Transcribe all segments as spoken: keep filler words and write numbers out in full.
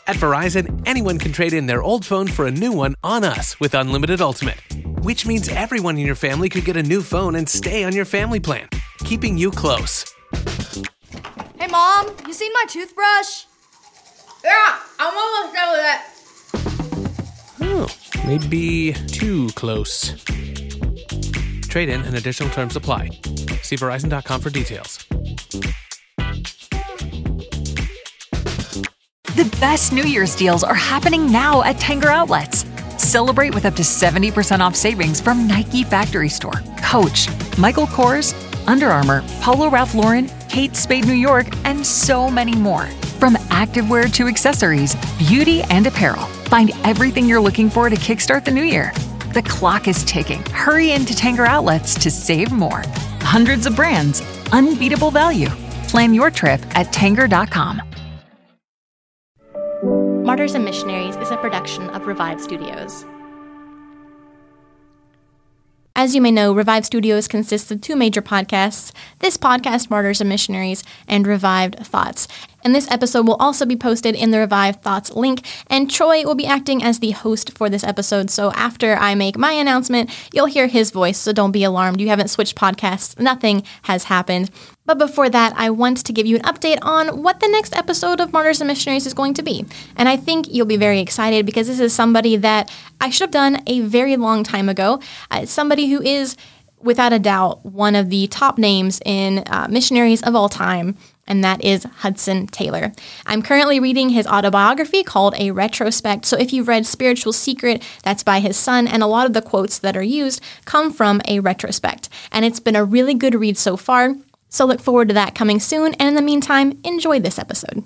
At Verizon, anyone can trade in their old phone for a new one on us with Unlimited Ultimate, which means everyone in your family could get a new phone and stay on your family plan, keeping you close. Hey, Mom, you seen my toothbrush? Yeah, I'm almost done with it. Oh, maybe too close. Trade in and additional terms apply. See Verizon dot com for details. The best New Year's deals are happening now at Tanger Outlets. Celebrate with up to seventy percent off savings from Nike Factory Store, Coach, Michael Kors, Under Armour, Polo Ralph Lauren, Kate Spade New York, and so many more. From activewear to accessories, beauty and apparel, find everything you're looking for to kickstart the new year. The clock is ticking. Hurry into Tanger Outlets to save more. Hundreds of brands, unbeatable value. Plan your trip at Tanger dot com. Martyrs and Missionaries is a production of Revive Studios. As you may know, Revive Studios consists of two major podcasts, this podcast, Martyrs and Missionaries, and Revived Thoughts. And this episode will also be posted in the Revived Thoughts link, and Troy will be acting as the host for this episode, so after I make my announcement, you'll hear his voice, so don't be alarmed. You haven't switched podcasts. Nothing has happened. But before that, I want to give you an update on what the next episode of Martyrs and Missionaries is going to be. And I think you'll be very excited because this is somebody that I should have done a very long time ago. Uh, somebody who is, without a doubt, one of the top names in uh, missionaries of all time, and that is Hudson Taylor. I'm currently reading his autobiography called A Retrospect, so if you've read Spiritual Secret, that's by his son, and a lot of the quotes that are used come from A Retrospect. And it's been a really good read so far, so look forward to that coming soon, and in the meantime, enjoy this episode.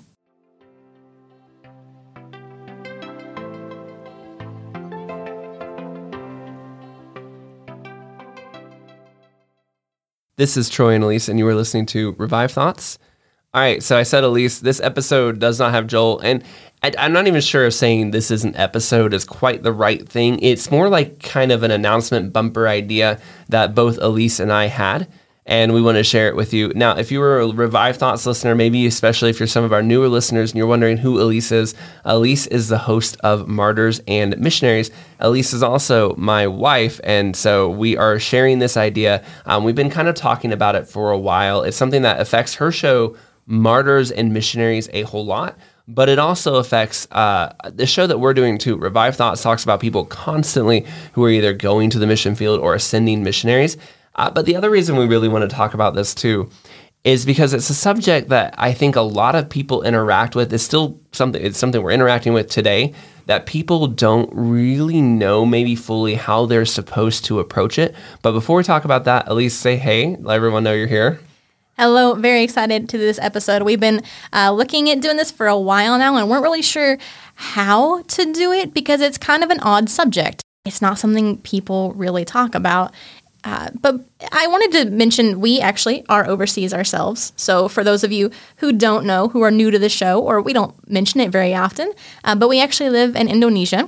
This is Troy and Elise, and you are listening to Revive Thoughts. All right, so I said, Elise, this episode does not have Joel, and I, I'm not even sure if saying this is an episode is quite the right thing. It's more like kind of an announcement bumper idea that both Elise and I had, and we want to share it with you. Now, if you were a Revive Thoughts listener, maybe especially if you're some of our newer listeners and you're wondering who Elise is, Elise is the host of Martyrs and Missionaries. Elise is also my wife, and so we are sharing this idea. Um, we've been kind of talking about it for a while. It's something that affects her show, Martyrs and Missionaries, a whole lot, but it also affects uh, the show that we're doing too. Revive Thoughts talks about people constantly who are either going to the mission field or ascending missionaries. Uh, but the other reason we really want to talk about this too is because it's a subject that I think a lot of people interact with. It's still something, it's something we're interacting with today that people don't really know maybe fully how they're supposed to approach it. But before we talk about that, Elise, say hey, let everyone know you're here. Hello, very excited to this episode. We've been uh, looking at doing this for a while now and weren't really sure how to do it because it's kind of an odd subject. It's not something people really talk about. Uh, but I wanted to mention we actually are overseas ourselves. So for those of you who don't know, who are new to the show, or we don't mention it very often, uh, but we actually live in Indonesia.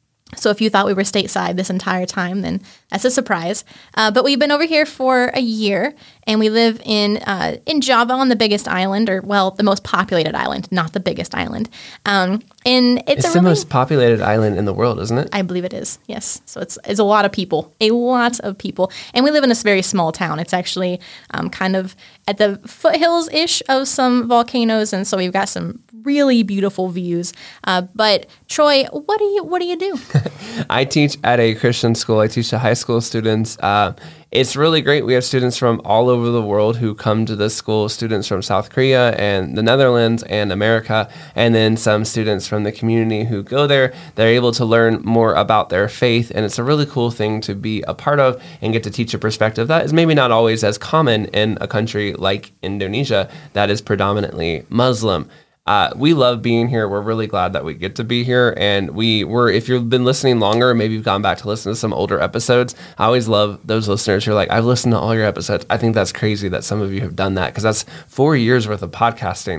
So if you thought we were stateside this entire time, then that's a surprise. Uh, but we've been over here for a year, and we live in uh, in Java on the biggest island, or, well, the most populated island, not the biggest island. Um, and it's, it's a the really, most populated island in the world, isn't it? I believe it is, yes. So it's, it's a lot of people, a lot of people. And we live in this very small town. It's actually um, kind of at the foothills-ish of some volcanoes, and so we've got some really beautiful views. Uh, but Troy, what do you what do you do? I teach at a Christian school. I teach to high school students. Uh, it's really great. We have students from all over the world who come to this school, students from South Korea and the Netherlands and America, and then some students from the community who go there. They're able to learn more about their faith, and it's a really cool thing to be a part of and get to teach a perspective that is maybe not always as common in a country like Indonesia that is predominantly Muslim. Uh, we love being here. We're really glad that we get to be here. And we were, if you've been listening longer, maybe you've gone back to listen to some older episodes. I always love those listeners who are like, I've listened to all your episodes. I think that's crazy that some of you have done that because that's four years worth of podcasting.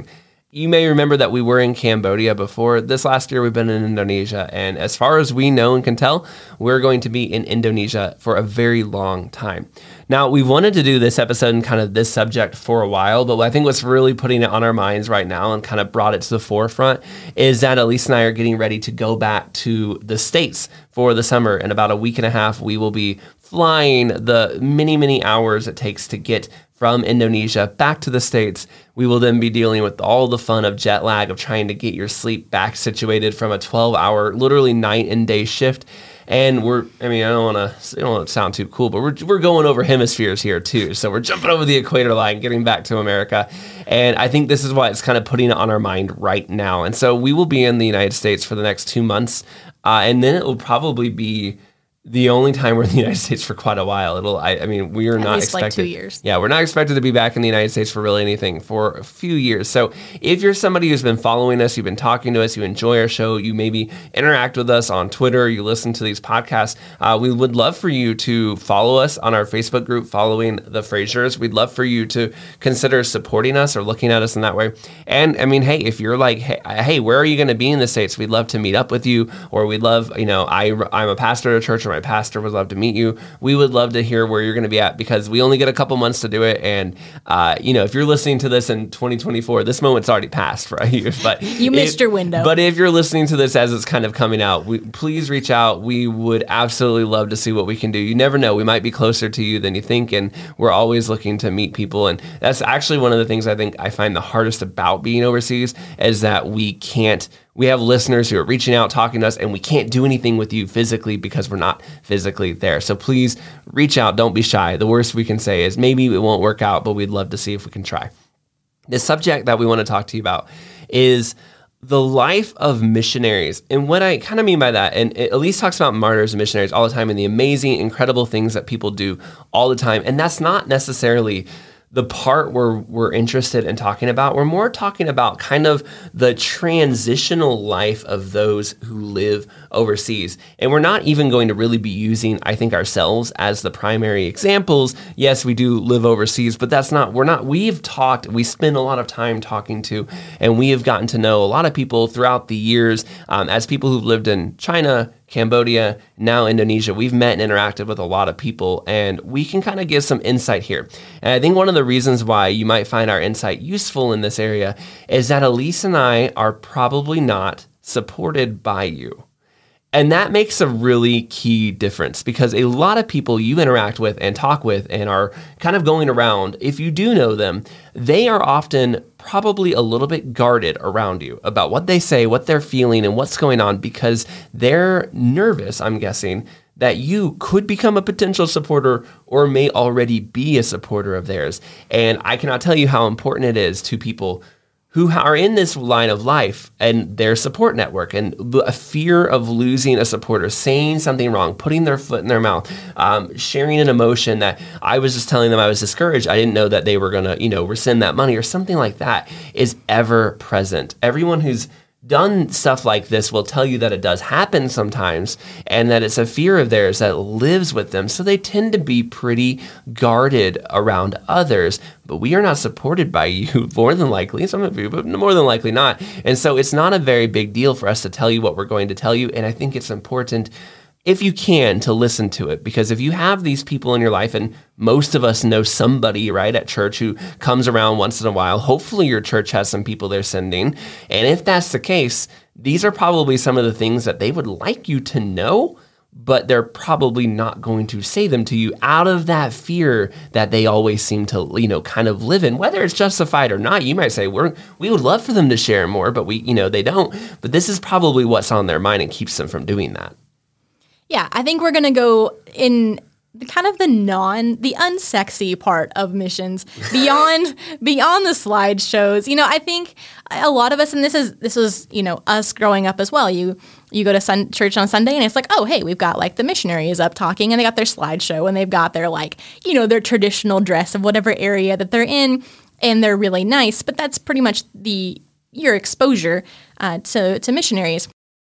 you may remember that we were in Cambodia before. This last year, we've been in Indonesia. And as far as we know and can tell, we're going to be in Indonesia for a very long time. Now, we've wanted to do this episode and kind of this subject for a while, but I think what's really putting it on our minds right now and kind of brought it to the forefront is that Elise and I are getting ready to go back to the States for the summer. In about a week and a half, we will be flying the many, many hours it takes to get from Indonesia back to the States. We will then be dealing with all the fun of jet lag, of trying to get your sleep back situated from a twelve-hour, literally night and day shift. And we're, I mean, I don't want to, I don't want to sound too cool, but we're we're going over hemispheres here too. So we're jumping over the equator line, getting back to America. And I think this is why it's kind of putting it on our mind right now. And so we will be in the United States for the next two months. Uh, and then it will probably be the only time we're in the United States for quite a while. It'll, I, I mean, we are At not least expected. like two years. Yeah, we're not expected to be back in the United States for really anything for a few years. So if you're somebody who's been following us, you've been talking to us, you enjoy our show, you maybe interact with us on Twitter, you listen to these podcasts, uh, we would love for you to follow us on our Facebook group, Following the Frasers. We'd love for you to consider supporting us or looking at us in that way. And I mean, hey, if you're like, hey, hey where are you going to be in the States? We'd love to meet up with you, or we'd love, you know, I, I'm a pastor at a church, or my pastor would love to meet you. We would love to hear where you're going to be at, because we only get a couple months to do it. And, uh, you know, if you're listening to this in twenty twenty-four, this moment's already passed for you. But you missed if, your window. But if you're listening to this as it's kind of coming out, we, please reach out. We would absolutely love to see what we can do. You never know. We might be closer to you than you think. And we're always looking to meet people. And that's actually one of the things I think I find the hardest about being overseas, is that we can't We have listeners who are reaching out, talking to us, and we can't do anything with you physically because we're not physically there. So please reach out. Don't be shy. The worst we can say is maybe it won't work out, but we'd love to see if we can try. The subject that we want to talk to you about is the life of missionaries. And what I kind of mean by that, and Elise talks about martyrs and missionaries all the time and the amazing, incredible things that people do all the time. And that's not necessarily the part we're, we're interested in talking about. We're more talking about kind of the transitional life of those who live overseas. And we're not even going to really be using, I think, ourselves as the primary examples. Yes, we do live overseas, but that's not, we're not, we've talked, we spend a lot of time talking to, and we have gotten to know a lot of people throughout the years um, as people who've lived in China, Cambodia, now Indonesia. We've met and interacted with a lot of people, and we can kind of give some insight here. And I think one of the reasons why you might find our insight useful in this area is that Elise and I are probably not supported by you. And that makes a really key difference, because a lot of people you interact with and talk with and are kind of going around, if you do know them, they are often probably a little bit guarded around you about what they say, what they're feeling, and what's going on, because they're nervous, I'm guessing, that you could become a potential supporter or may already be a supporter of theirs. And I cannot tell you how important it is to people who are in this line of life and their support network, and a fear of losing a supporter, saying something wrong, putting their foot in their mouth, um, sharing an emotion that I was just telling them I was discouraged. I didn't know that they were going to, you know, rescind that money or something like that, is ever present. Everyone who's done stuff like this will tell you that it does happen sometimes, and that it's a fear of theirs that lives with them. So they tend to be pretty guarded around others. But we are not supported by you, more than likely, some of you, but more than likely not. And so it's not a very big deal for us to tell you what we're going to tell you. And I think it's important, if you can, to listen to it, because if you have these people in your life, and most of us know somebody, right, at church who comes around once in a while, hopefully your church has some people they're sending. And if that's the case, these are probably some of the things that they would like you to know, but they're probably not going to say them to you out of that fear that they always seem to, you know, kind of live in, whether it's justified or not. You might say, we're, we would love for them to share more, but we, you know, they don't. But this is probably what's on their mind and keeps them from doing that. Yeah, I think we're going to go in kind of the non, the unsexy part of missions beyond beyond the slideshows. You know, I think a lot of us, and this is this was, you know, us growing up as well. You you go to sun, church on Sunday, and it's like, oh, hey, we've got like the missionaries up talking, and they got their slideshow, and they've got their, like, you know, their traditional dress of whatever area that they're in, and they're really nice. But that's pretty much the your exposure uh, to to missionaries.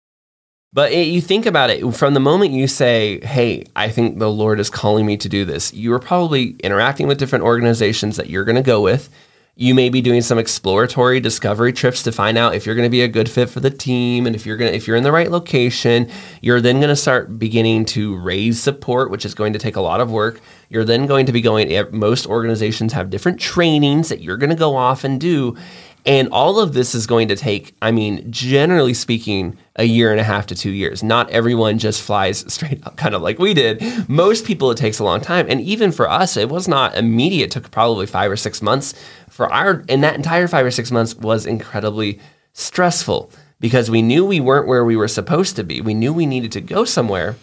But it, you think about it, from the moment you say, hey, I think the Lord is calling me to do this, you are probably interacting with different organizations that you're going to go with. You may be doing some exploratory discovery trips to find out if you're going to be a good fit for the team, and if you're going to, if you're in the right location. You're then going to start beginning to raise support, which is going to take a lot of work. You're then going to be going, most organizations have different trainings that you're going to go off and do. And all of this is going to take, I mean, generally speaking, a year and a half to two years. Not everyone just flies straight up, kind of like we did. Most people, it takes a long time. And even for us, it was not immediate. It took probably five or six months for our, and that entire five or six months was incredibly stressful because we knew we weren't where we were supposed to be. We knew we needed to go somewhere,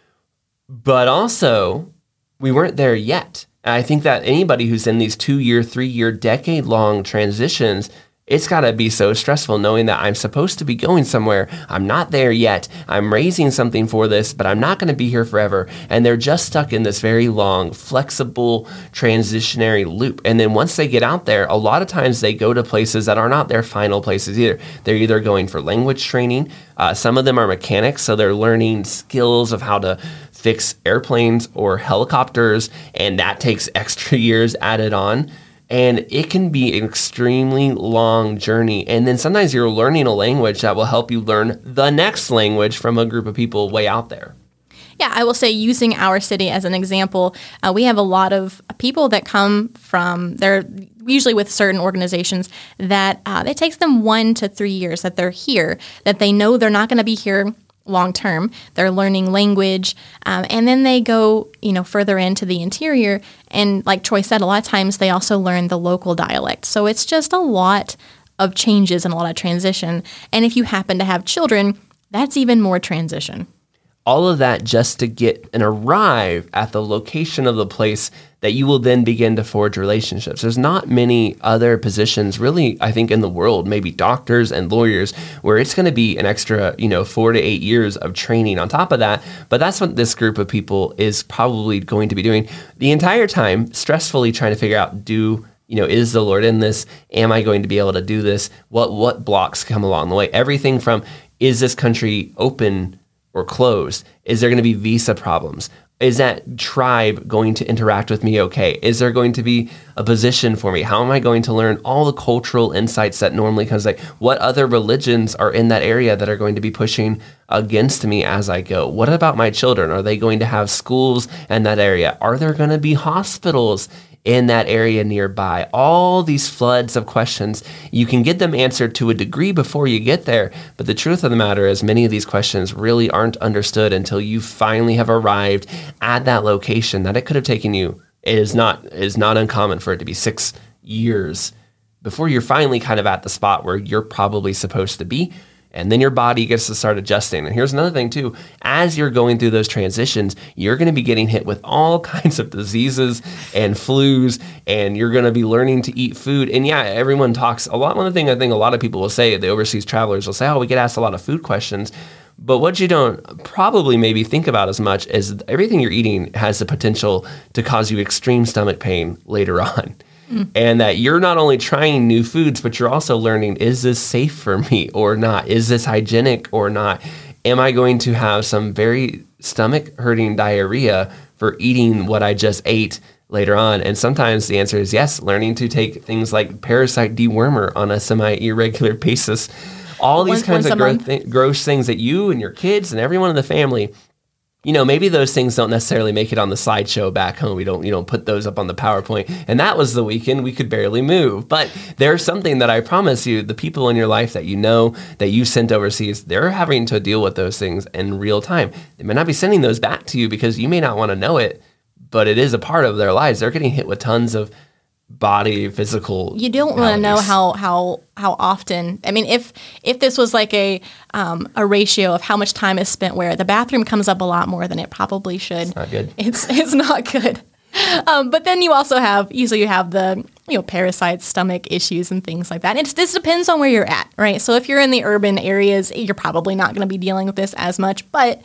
but also we weren't there yet. And I think that anybody who's in these two-year, three-year, decade-long transitions, it's got to be so stressful knowing that I'm supposed to be going somewhere. I'm not there yet. I'm raising something for this, but I'm not going to be here forever. And they're just stuck in this very long, flexible, transitionary loop. And then once they get out there, a lot of times they go to places that are not their final places either. They're either going for language training. Uh, some of them are mechanics, so they're learning skills of how to fix airplanes or helicopters, and that takes extra years added on. And it can be an extremely long journey. And then sometimes you're learning a language that will help you learn the next language from a group of people way out there. Yeah, I will say, using our city as an example, uh, we have a lot of people that come from, they're usually with certain organizations that uh, it takes them one to three years that they're here, that they know they're not going to be here long term. They're learning language, um, and then they go, you know, further into the interior. And like Troy said, a lot of times they also learn the local dialect. So it's just a lot of changes and a lot of transition. And if you happen to have children, that's even more transition. All of that just to get and arrive at the location of the place that you will then begin to forge relationships. There's not many other positions really, I think, in the world, maybe doctors and lawyers, where it's going to be an extra, you know, four to eight years of training on top of that. But that's what this group of people is probably going to be doing the entire time, stressfully trying to figure out, do you know, is the Lord in this? Am I going to be able to do this? What what blocks come along the way? Everything from, is this country open or closed? Is there going to be visa problems? Is that tribe going to interact with me okay? Is there going to be a position for me? How am I going to learn all the cultural insights that normally comes, like what other religions are in that area that are going to be pushing against me as I go? What about my children? Are they going to have schools in that area? Are there going to be hospitals in that area nearby? All these floods of questions, you can get them answered to a degree before you get there. But the truth of the matter is, many of these questions really aren't understood until you finally have arrived at that location that it could have taken you. It is not, it is not uncommon for it to be six years before you're finally kind of at the spot where you're probably supposed to be. And then your body gets to start adjusting. And here's another thing too, as you're going through those transitions, you're going to be getting hit with all kinds of diseases and flus, and you're going to be learning to eat food. And yeah, everyone talks a lot. One of the things I think a lot of people will say, the overseas travelers will say, oh, we get asked a lot of food questions. But what you don't probably maybe think about as much is everything you're eating has the potential to cause you extreme stomach pain later on. And that you're not only trying new foods, but you're also learning, is this safe for me or not? Is this hygienic or not? Am I going to have some very stomach hurting diarrhea for eating what I just ate later on? And sometimes the answer is yes, learning to take things like parasite dewormer on a semi-irregular basis. All these Once- kinds once of a gross, month. th- gross things that you and your kids and everyone in the family, you know, maybe those things don't necessarily make it on the slideshow back home. We don't, you know, put those up on the PowerPoint. And that was the weekend we could barely move. But there's something that I promise you, the people in your life that you know, that you sent overseas, they're having to deal with those things in real time. They may not be sending those back to you because you may not want to know it, but it is a part of their lives. They're getting hit with tons of body, physical. You don't want to know maladies. how how how often. I mean, if if this was like a um, a ratio of how much time is spent where, the bathroom comes up a lot more than it probably should. It's not good. It's it's not good. Um, but then you also have usually you have the you know parasites, stomach issues, and things like that. It's this depends on where you're at, right? So if you're in the urban areas, you're probably not going to be dealing with this as much, but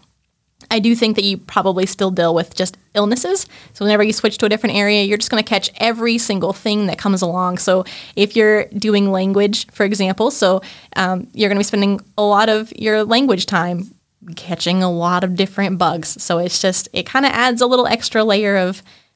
I do think that you probably still deal with just illnesses. So whenever you switch to a different area, you're just going to catch every single thing that comes along. So if you're doing language, for example, so um, you're going to be spending a lot of your language time catching a lot of different bugs. So it's just, it kind of adds a little extra layer of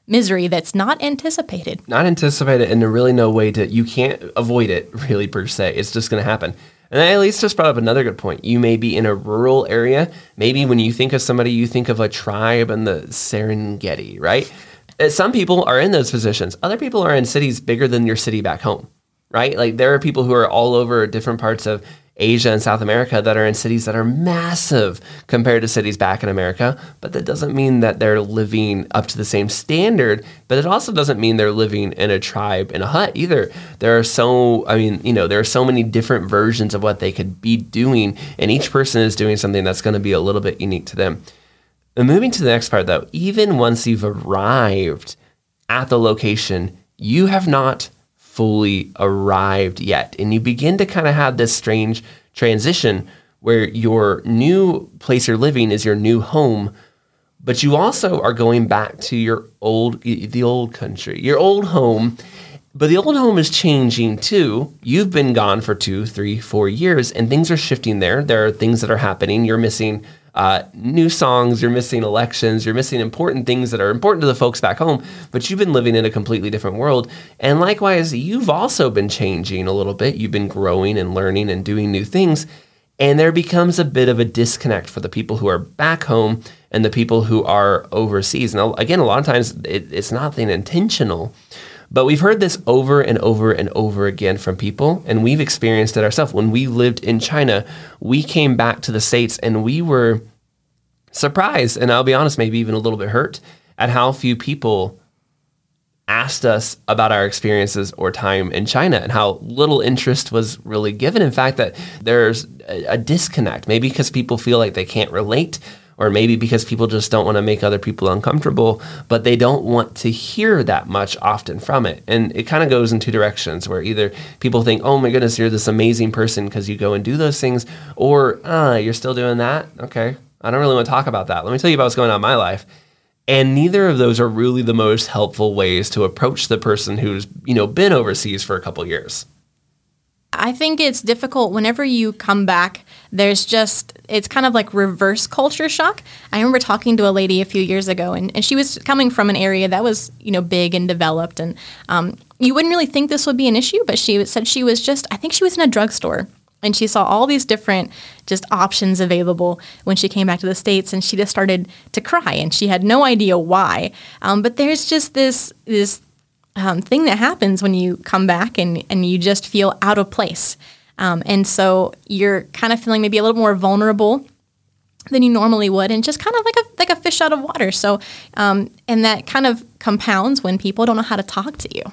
misery that's not anticipated. Not anticipated, and there really no way to, you can't avoid it really per se. It's just going to happen. And Elise just brought up another good point. You may be in a rural area. Maybe when you think of somebody, you think of a tribe in the Serengeti, right? Some people are in those positions. Other people are in cities bigger than your city back home, right? Like there are people who are all over different parts of Asia and South America that are in cities that are massive compared to cities back in America, but that doesn't mean that they're living up to the same standard, but it also doesn't mean they're living in a tribe in a hut either. There are so, I mean, you know, there are so many different versions of what they could be doing, and each person is doing something that's going to be a little bit unique to them. And moving to the next part though, even once you've arrived at the location, you have not fully arrived yet. And you begin to kind of have this strange transition where your new place you're living is your new home, but you also are going back to your old, the old country, your old home. But the old home is changing too. You've been gone for two, three, four years, and things are shifting there. There are things that are happening. You're missing uh, new songs. You're missing elections. You're missing important things that are important to the folks back home, but you've been living in a completely different world. And likewise, you've also been changing a little bit. You've been growing and learning and doing new things. And there becomes a bit of a disconnect for the people who are back home and the people who are overseas. Now, again, a lot of times it, it's nothing intentional. But we've heard this over and over and over again from people, and we've experienced it ourselves. When we lived in China, we came back to the States, and we were surprised, and I'll be honest, maybe even a little bit hurt, at how few people asked us about our experiences or time in China and how little interest was really given. In fact, that there's a, a disconnect, maybe because people feel like they can't relate, or maybe because people just don't want to make other people uncomfortable, but they don't want to hear that much often from it. And it kind of goes in two directions, where either people think, oh my goodness, you're this amazing person because you go and do those things, or, ah, you're still doing that? Okay, I don't really want to talk about that. Let me tell you about what's going on in my life. And neither of those are really the most helpful ways to approach the person who's, you know, been overseas for a couple years. I think it's difficult whenever you come back. There's just, it's kind of like reverse culture shock. I remember talking to a lady a few years ago, and, and she was coming from an area that was, you know, big and developed. And um, you wouldn't really think this would be an issue, but she said she was just, I think she was in a drugstore. And she saw all these different just options available when she came back to the States, and she just started to cry, and she had no idea why. Um, but there's just this this um, thing that happens when you come back and, and you just feel out of place. Um, and so you're kind of feeling maybe a little more vulnerable than you normally would, and just kind of like a like a fish out of water. So, um, and that kind of compounds when people don't know how to talk to you.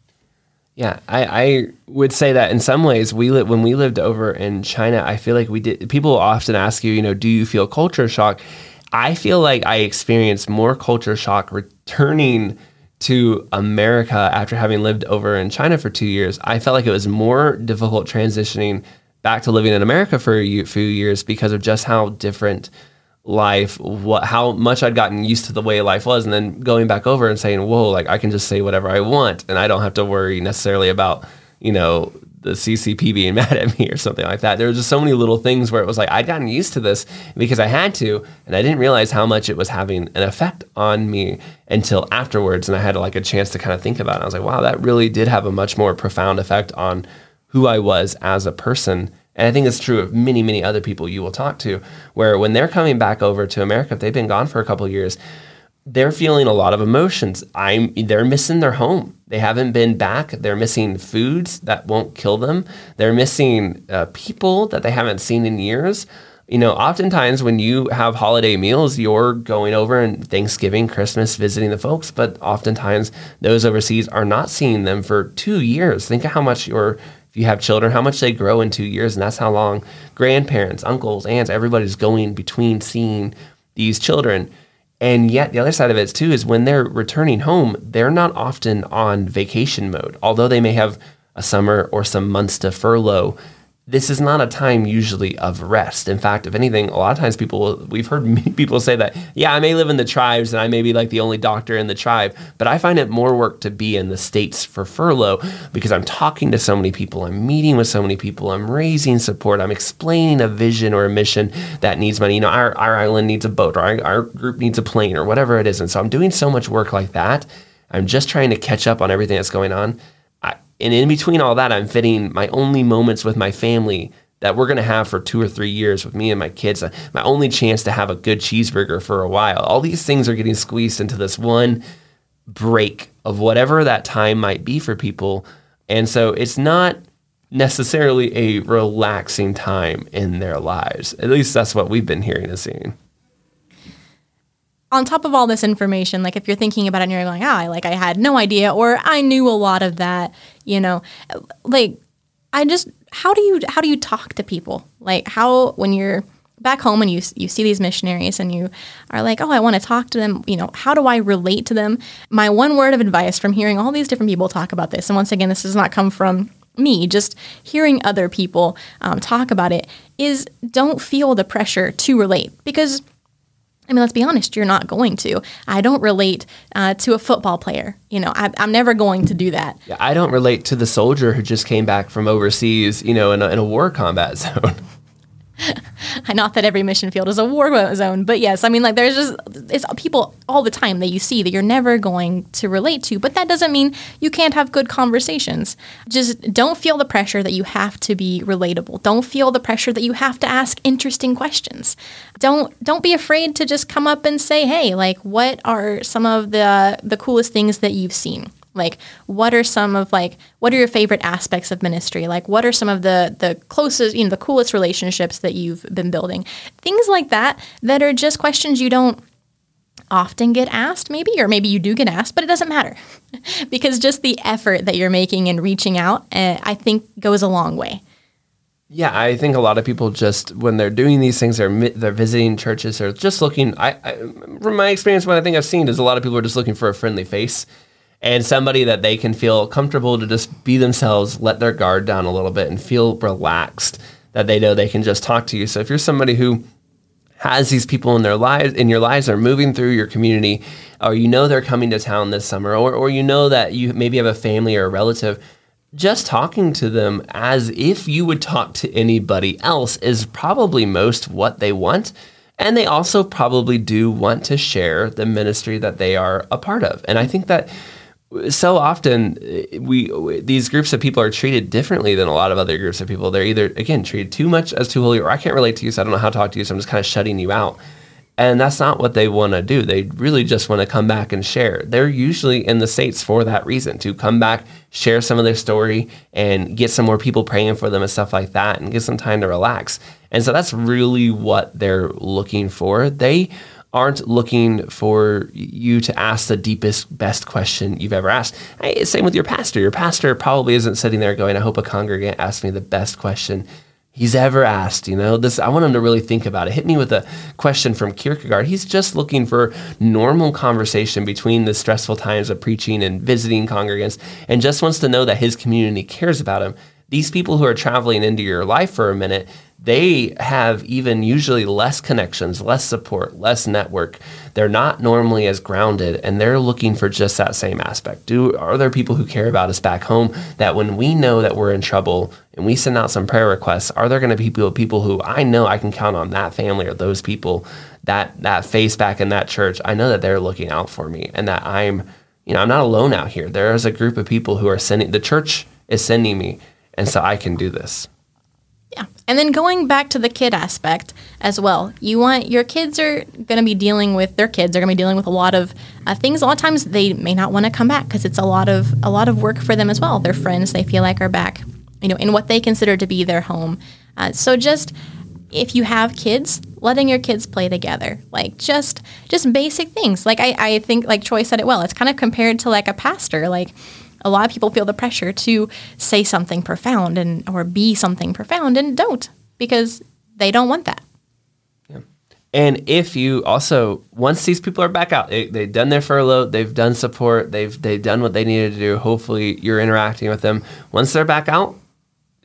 Yeah, I, I would say that in some ways, we li- when we lived over in China, I feel like we did. People often ask you, you know, do you feel culture shock? I feel like I experienced more culture shock returning to America after having lived over in China for two years. I felt like it was more difficult transitioning back to living in America for a few years because of just how different life, what, how much I'd gotten used to the way life was, and then going back over and saying, whoa, like I can just say whatever I want, and I don't have to worry necessarily about, you know, the C C P being mad at me or something like that. There were just so many little things where it was like I'd gotten used to this because I had to, and I didn't realize how much it was having an effect on me until afterwards, and I had like a chance to kind of think about it. I was like, wow, that really did have a much more profound effect on who I was as a person. And I think it's true of many, many other people you will talk to, where when they're coming back over to America, if they've been gone for a couple of years, they're feeling a lot of emotions. I'm, they're missing their home. They haven't been back. They're missing foods that won't kill them. They're missing uh, people that they haven't seen in years. You know, oftentimes when you have holiday meals, you're going over and Thanksgiving, Christmas, visiting the folks, but oftentimes those overseas are not seeing them for two years. Think of how much your you have children, how much they grow in two years, and that's how long grandparents, uncles, aunts, everybody's going between seeing these children. And yet the other side of it too is when they're returning home, they're not often on vacation mode. Although they may have a summer or some months to furlough, this is not a time usually of rest. In fact, if anything, a lot of times people, we've heard many people say that, yeah, I may live in the tribes and I may be like the only doctor in the tribe, but I find it more work to be in the States for furlough because I'm talking to so many people, I'm meeting with so many people, I'm raising support, I'm explaining a vision or a mission that needs money. You know, our, our island needs a boat, or our, our group needs a plane, or whatever it is. And so I'm doing so much work like that. I'm just trying to catch up on everything that's going on. And in between all that, I'm fitting my only moments with my family that we're going to have for two or three years with me and my kids, my only chance to have a good cheeseburger for a while. All these things are getting squeezed into this one break of whatever that time might be for people. And so it's not necessarily a relaxing time in their lives. At least that's what we've been hearing and seeing. On top of all this information, like if you're thinking about it and you're going, ah, like I had no idea, or I knew a lot of that, you know, like I just, how do you, how do you talk to people? Like how, when you're back home and you, you see these missionaries and you are like, oh, I want to talk to them, you know, how do I relate to them? My one word of advice from hearing all these different people talk about this, and once again, this does not come from me, just hearing other people um, talk about it, is don't feel the pressure to relate, because I mean, let's be honest, you're not going to. I don't relate uh, to a football player. You know, I, I'm never going to do that. Yeah, I don't relate to the soldier who just came back from overseas, you know, in a, in a war combat zone. Not that every mission field is a war zone, but yes, I mean, like there's just it's people all the time that you see that you're never going to relate to, but that doesn't mean you can't have good conversations. Just don't feel the pressure that you have to be relatable. Don't feel the pressure that you have to ask interesting questions. Don't don't be afraid to just come up and say, hey, like, what are some of the the coolest things that you've seen? Like, what are some of, like, what are your favorite aspects of ministry? Like, what are some of the the closest, you know, the coolest relationships that you've been building? Things like that, that are just questions you don't often get asked, maybe, or maybe you do get asked, but it doesn't matter. Because just the effort that you're making and reaching out, uh, I think, goes a long way. Yeah, I think a lot of people just, when they're doing these things, they're they're visiting churches, or just looking, I, I from my experience, what I think I've seen is a lot of people are just looking for a friendly face. And somebody that they can feel comfortable to just be themselves, let their guard down a little bit and feel relaxed, that they know they can just talk to you. So if you're somebody who has these people in their lives, in your lives, are moving through your community, or you know they're coming to town this summer, or or you know that you maybe have a family or a relative, just talking to them as if you would talk to anybody else is probably most what they want. And they also probably do want to share the ministry that they are a part of. And I think that so often we these groups of people are treated differently than a lot of other groups of people. They're either, again, treated too much as too holy, or I can't relate to you, so I don't know how to talk to you, so I'm just kind of shutting you out. And that's not what they want to do. They really just want to come back and share. They're usually in the States for that reason, to come back, share some of their story, and get some more people praying for them and stuff like that, and get some time to relax. And so that's really what they're looking for. They aren't looking for you to ask the deepest, best question you've ever asked. Hey, same with your pastor. Your pastor probably isn't sitting there going, I hope a congregant asks me the best question he's ever asked. You know, this, I want him to really think about it. Hit me with a question from Kierkegaard. He's just looking for normal conversation between the stressful times of preaching and visiting congregants, and just wants to know that his community cares about him. These people who are traveling into your life for a minute, they have even usually less connections, less support, less network. They're not normally as grounded, and they're looking for just that same aspect. Do are there people who care about us back home, that when we know that we're in trouble and we send out some prayer requests, are there going to be people, people who I know I can count on, that family or those people, that that face back in that church? I know that they're looking out for me, and that I'm, you know, I'm not alone out here. There is a group of people who are sending, the church is sending me, and so I can do this. Yeah. And then going back to the kid aspect as well, you want your kids are going to be dealing with their kids are going to be dealing with a lot of uh, things. A lot of times they may not want to come back because it's a lot of a lot of work for them as well. Their friends, they feel like, are back, you know, in what they consider to be their home. Uh, so just if you have kids, letting your kids play together, like just just basic things. Like I, I think, like Troy said it well, it's kind of compared to like a pastor. Like a lot of people feel the pressure to say something profound and or be something profound, and don't, because they don't want that. Yeah. And if you also, once these people are back out, they, they've done their furlough, they've done support, they've they've done what they needed to do. Hopefully you're interacting with them. Once they're back out,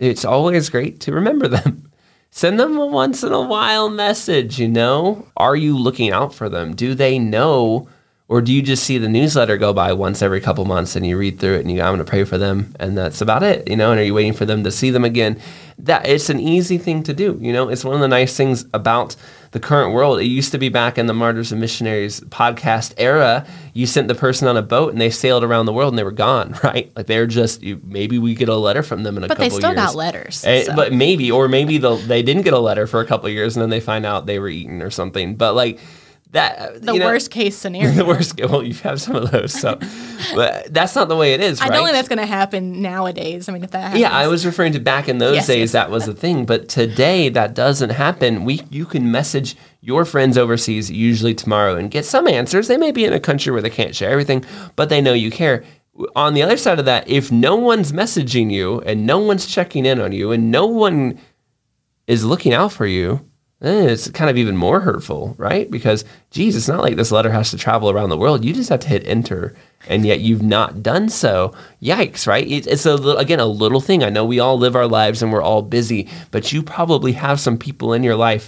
it's always great to remember them. Send them a once in a while message, you know? Are you looking out for them? Do they know? Or do you just see the newsletter go by once every couple months and you read through it and you go, I'm going to pray for them, and that's about it, you know? And are you waiting for them to see them again? That it's an easy thing to do, you know? It's one of the nice things about the current world. It used to be back in the Martyrs and Missionaries podcast era, you sent the person on a boat and they sailed around the world and they were gone, right? Like they're just, you, maybe we get a letter from them in a but couple years. But they still got letters. And, so. But maybe, or maybe they didn't get a letter for a couple of years and then they find out they were eaten or something. But like, That, the you know, worst case scenario. The worst. Well, you have some of those, so but that's not the way it is, right? I don't think that's going to happen nowadays. I mean, if that happens. Yeah, I was referring to back in those yes, days. yes. That was a thing, but today that doesn't happen. We you can message your friends overseas usually tomorrow and get some answers. They may be in a country where they can't share everything, but they know you care. On the other side of that, if no one's messaging you and no one's checking in on you and no one is looking out for you, then it's kind of even more hurtful, right? Because, geez, it's not like this letter has to travel around the world. You just have to hit enter, and yet you've not done so. Yikes, right? It, it's, a little, again, a little thing. I know we all live our lives and we're all busy, but you probably have some people in your life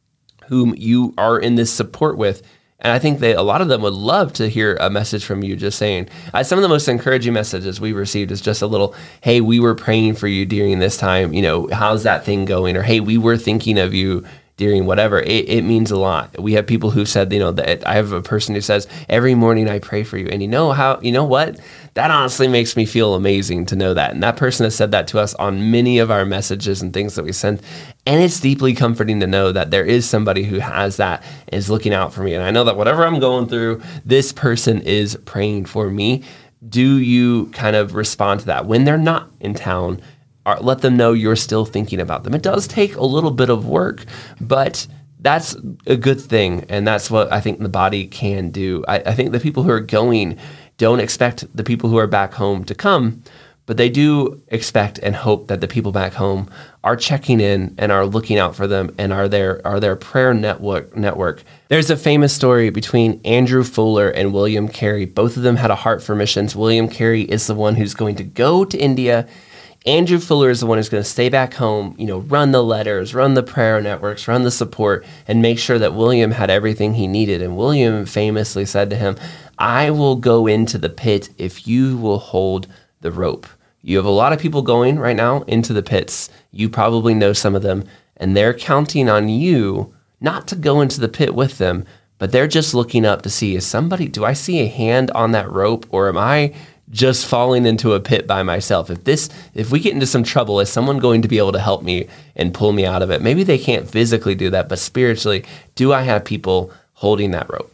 whom you are in this support with. And I think that a lot of them would love to hear a message from you just saying, uh, some of the most encouraging messages we received is just a little, hey, we were praying for you during this time. You know, how's that thing going? Or, hey, we were thinking of you during whatever. It, it means a lot. We have people who said, you know, that I have a person who says, every morning I pray for you. And you know how, you know what? That honestly makes me feel amazing to know that. And that person has said that to us on many of our messages and things that we send. And it's deeply comforting to know that there is somebody who has that and is looking out for me. And I know that whatever I'm going through, this person is praying for me. Do you kind of respond to that when they're not in town? Let them know you're still thinking about them. It does take a little bit of work, but that's a good thing. And that's what I think the body can do. I, I think the people who are going don't expect the people who are back home to come, but they do expect and hope that the people back home are checking in and are looking out for them and are their, are their prayer network network. There's a famous story between Andrew Fuller and William Carey. Both of them had a heart for missions. William Carey is the one who's going to go to India. Andrew Fuller is the one who's going to stay back home, you know, run the letters, run the prayer networks, run the support, and make sure that William had everything he needed. And William famously said to him, I will go into the pit if you will hold the rope. You have a lot of people going right now into the pits. You probably know some of them, and they're counting on you not to go into the pit with them, but they're just looking up to see, is somebody, do I see a hand on that rope, or am I just falling into a pit by myself? If this, if we get into some trouble, is someone going to be able to help me and pull me out of it? Maybe they can't physically do that, but spiritually, do I have people holding that rope?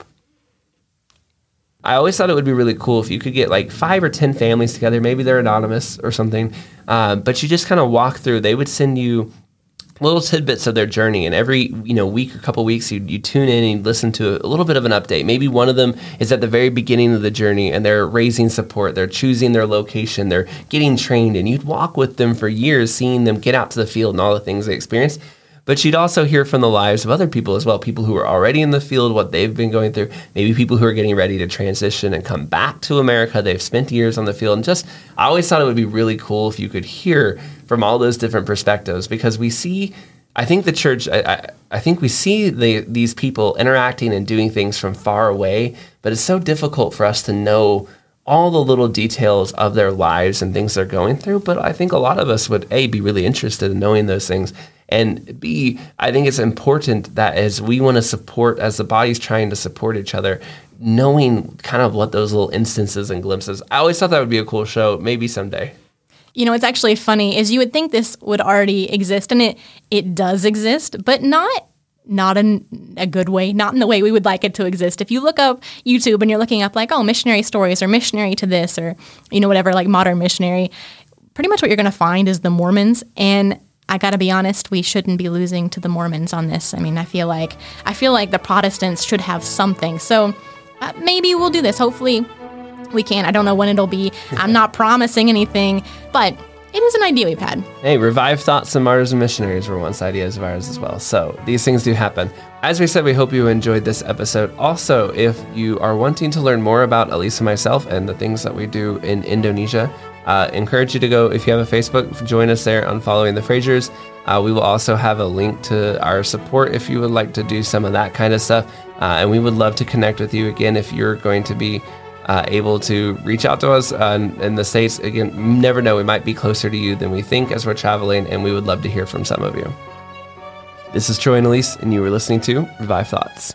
I always thought it would be really cool if you could get like five or ten families together. Maybe they're anonymous or something, uh, but you just kind of walk through. They would send you little tidbits of their journey, and every you know week or couple weeks you you tune in and listen to a little bit of an update. Maybe one of them is at the very beginning of the journey and they're raising support, they're choosing their location, they're getting trained, and you'd walk with them for years, seeing them get out to the field and all the things they experience. But you'd also hear from the lives of other people as well, people who are already in the field, what they've been going through, maybe people who are getting ready to transition and come back to America. They've spent years on the field. And just, I always thought it would be really cool if you could hear from all those different perspectives, because we see, I think the church, I, I, I think we see the, these people interacting and doing things from far away, but it's so difficult for us to know all the little details of their lives and things they're going through. But I think a lot of us would, A, be really interested in knowing those things. And B, I think it's important that as we want to support, as the body's trying to support each other, knowing kind of what those little instances and glimpses. I always thought that would be a cool show, maybe someday. You know, what's actually funny is you would think this would already exist, and it it does exist, but not not in a good way, not in the way we would like it to exist. If you look up YouTube and you're looking up like, oh, missionary stories or missionary to this or, you know, whatever, like modern missionary, pretty much what you're going to find is the Mormons. And I got to be honest, we shouldn't be losing to the Mormons on this. I mean, I feel like I feel like the Protestants should have something. So uh, maybe we'll do this. Hopefully we can. I don't know when it'll be. I'm not promising anything, but it is an idea we've had. Hey, Revived Thoughts and Martyrs and Missionaries were once ideas of ours as well. So these things do happen. As we said, we hope you enjoyed this episode. Also, if you are wanting to learn more about Elise and myself and the things that we do in Indonesia, Uh, encourage you to go, if you have a Facebook, join us there on Following the Frasers. Uh, we will also have a link to our support if you would like to do some of that kind of stuff. Uh, and we would love to connect with you again if you're going to be uh, able to reach out to us uh, in, in the States. Again, you never know, we might be closer to you than we think as we're traveling, and we would love to hear from some of you. This is Troy and Elise, and you were listening to Revive Thoughts.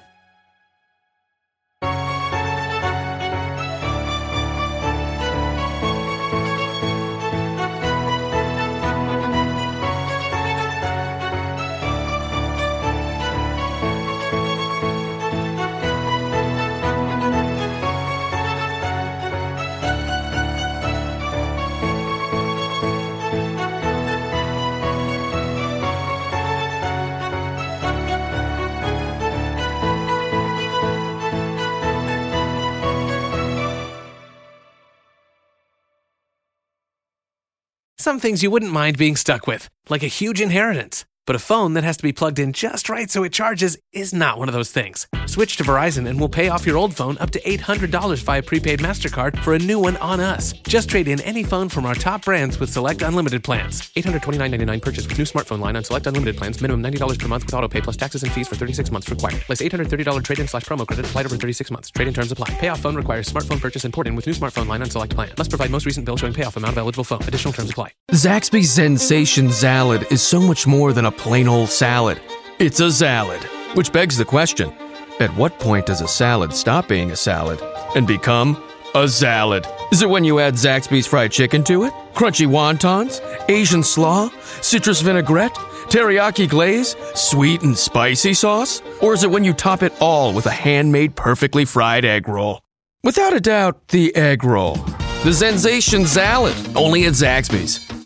Some things you wouldn't mind being stuck with, like a huge inheritance. But a phone that has to be plugged in just right so it charges is not one of those things. Switch to Verizon and we'll pay off your old phone up to eight hundred dollars via prepaid MasterCard for a new one on us. Just trade in any phone from our top brands with select unlimited plans. eight hundred twenty-nine dollars and ninety-nine cents purchase with new smartphone line on select unlimited plans. Minimum ninety dollars per month with auto pay plus taxes and fees for thirty-six months required. Less eight hundred thirty dollars trade-in slash promo credit applied over thirty-six months. Trade-in terms apply. Payoff phone requires smartphone purchase and port-in with new smartphone line on select plan. Must provide most recent bill showing payoff amount of eligible phone. Additional terms apply. Zaxby's Sensation Salad is so much more than a plain old salad. It's a salad, which begs the question, at what point does a salad stop being a salad and become a salad? Is it when you add Zaxby's fried chicken to it? Crunchy wontons? Asian slaw? Citrus vinaigrette? Teriyaki glaze? Sweet and spicy sauce? Or is it when you top it all with a handmade perfectly fried egg roll? Without a doubt, the egg roll. The Sensation Salad, only at Zaxby's.